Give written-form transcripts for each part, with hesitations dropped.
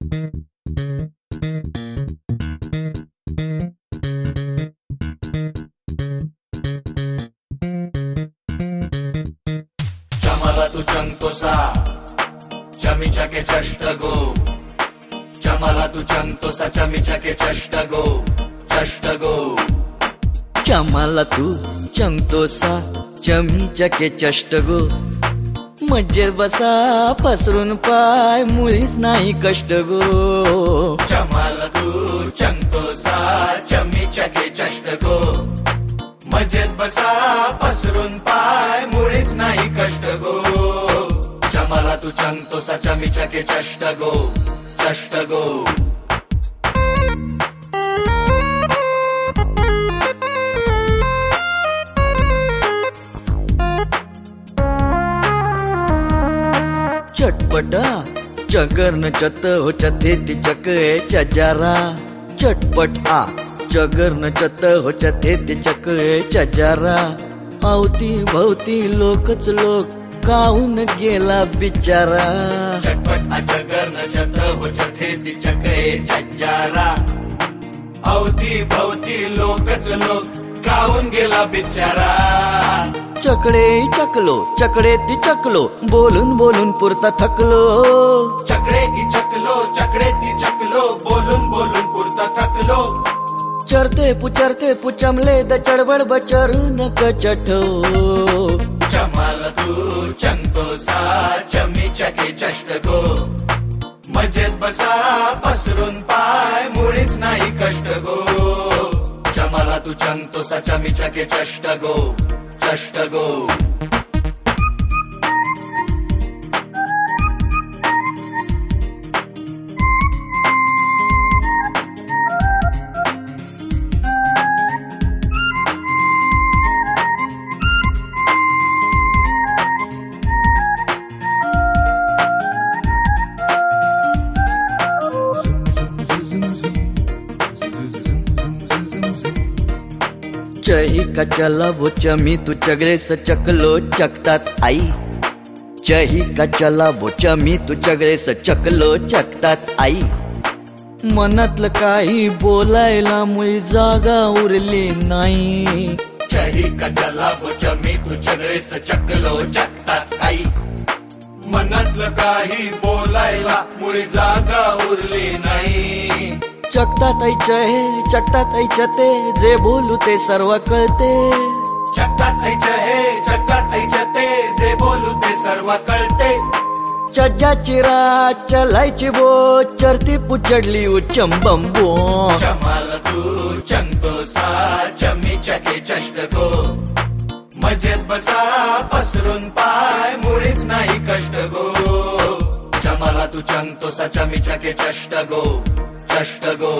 Chamala tu chantosa, chamicha che chashtago. Chamala tu chantosa, chamicha che chashtago, chashtago. Chamala tu chantosa, chamicha che chashtago. मज्जेत बसा पसरून पाय मुळीच नाही कष्ट गो. Chamala tu chantosa, chamicha che chashtago. मजेत बसा पसरून पाय मुळीच नाही कष्ट गो. चमाला तू चंतोसा चमीचा के चष्ट गो, चष्ट गो. चटपटा चगरन चत हो चथे ती चके चजारा. चटपट आ चगरन चत हो चथे ती चके चजारा. अवती भवती लोकच लोक काहून गेला बिचारा. चटपट आ चगरन चत हो चथे ती चके चजारा. अवती भवती लोकच लोक काहून गेला बिचारा. चकडे चकलो चकडे ती चकलो बोलून बोलून पुरता थकलो. चकडे ती चकलो चकडे ती चकलो बोलून बोलून पुरता थकलो. चरते पुचमले द चडबड बचरू नक चठो. चमाला तू चंतोसा चमीचा के चष्ट गो. मजेत बसा पसरून पाय मुळीच नाही कष्ट गो. चमाला तू चंतोसा चमीचा के चष्ट गो, चष्ट गो. चही का चला वो चमी तू चगळे स चकलो चकतात आई. चही का चला वो चमी तू चगळे स चकलो चकतात आई. मनातलं काही बोलायला मुळी जागा उरली नाही. चही का चला वो चमी तू चगळे स चकलो चकतात आई. मनातलं काही बोलायला मुळी जागा उरली नाही. चकतात ऐच्या हे चकतात ऐच्या ते जे बोलू ते सर्व कळते. चकतात ऐच्या हे चकतात ऐच्या ते जे बोलू ते सर्व कळते. चज्जाची रात चलायची बो चरती पुचडली उच्चंबंबो. चमाला तू चंतोसा चमीचा के चष्ट गो. मजेत बसा पसरून पाय मुळीच नाही कष्ट गो. चमाला तू चंतोसा चमीचा के चष्ट गो, चष्ट गो.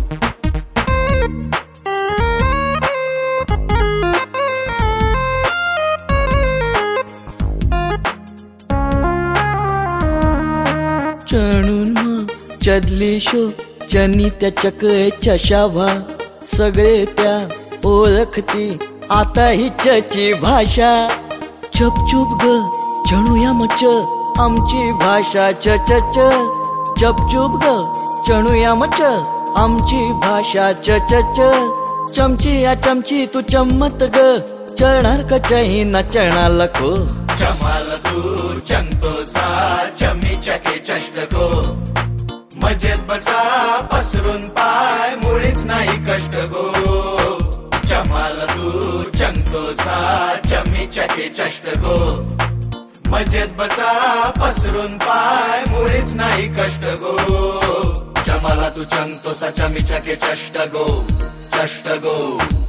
चणून चदली शो चनी त्या चकळे चशाभा. सगळे त्या ओळखती आता ही चची भाषा. चपचूप ग चणूया मच आमची भाषा च च च. चपचूप ग चणूया मच आमची भाषा च च च. चमची या चमची तू चम्मत ग चढणार कचही न चणा लखो. चमाला तू चंतोसा चमीचा के चष्ट गो. मजेत बसा पसरून पाय मुळीच नाही कष्ट गो. चमाला तू चंतोसा चमीचा के चष्ट गो. मजेत बसा पसरून पाय मुळीच नाही कष्ट गो. चमाला तू चंतोसा चमीचा के चष्ट गो, चष्ट गो.